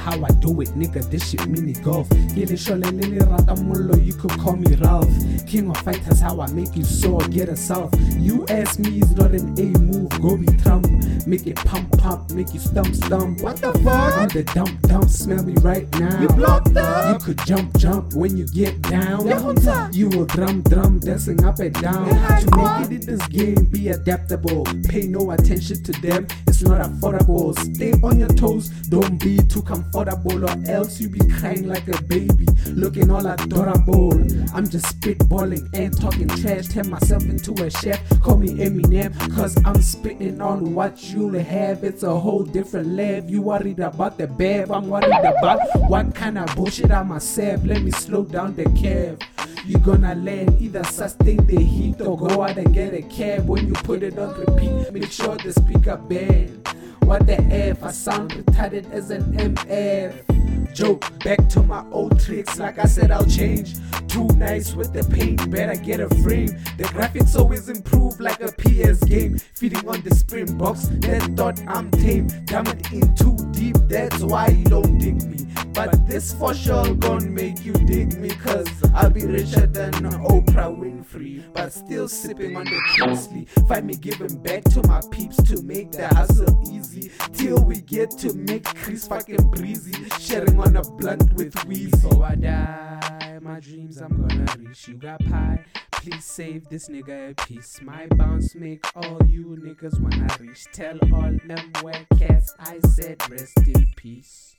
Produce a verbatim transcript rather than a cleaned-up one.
how I do it, nigga, this shit mini golf. Get it shole lily ratamullo, you could call me Ralph. King of fighters, how I make you soar, get a south. You ask me, it's not an A move, go be Trump. Make it pump pump, make you stump stump. What the fuck? I'm the dump dump, smell me right now. You blocked up. You could jump jump when you get down. Yeah, you will drum drum, dancing up and down. Yeah, To make it in this game, be adaptable. Pay no attention to them, it's not affordable. Stay on your toes, don't be too comfortable, or else you be crying like a baby, looking all adorable. I'm just spitballing and talking trash, turn myself into a chef. Call me Eminem, cause I'm spitting on what you'll have. It's a whole different level. You worried about the bev, I'm worried about what kind of bullshit I myself. Let me slow down the curve. You gonna land, either sustain the heat or go out and get a cab. When you put it on repeat, make sure the speaker band. What the F, I sound retarded as an M F. Joke, back to my old tricks, like I said I'll change. Too nice with the paint, better get a frame. The graphics always improve like a P S game. Feeding on the Springboks, they thought I'm tame. Damn it in too deep, that's why you don't dig me. But this for sure gon' make you dig me, cause I'll be richer than Oprah Winfrey, but still sipping on the Kingsley. Find me giving back to my peeps to make the hustle easy, till we get to make Chris fucking breezy, sharing on a blunt with Weezy. Before I die, my dreams I'm gonna reach. You got pie, please save this nigga a piece. My bounce make all you niggas wanna reach. Tell all them wet cats I said rest in peace.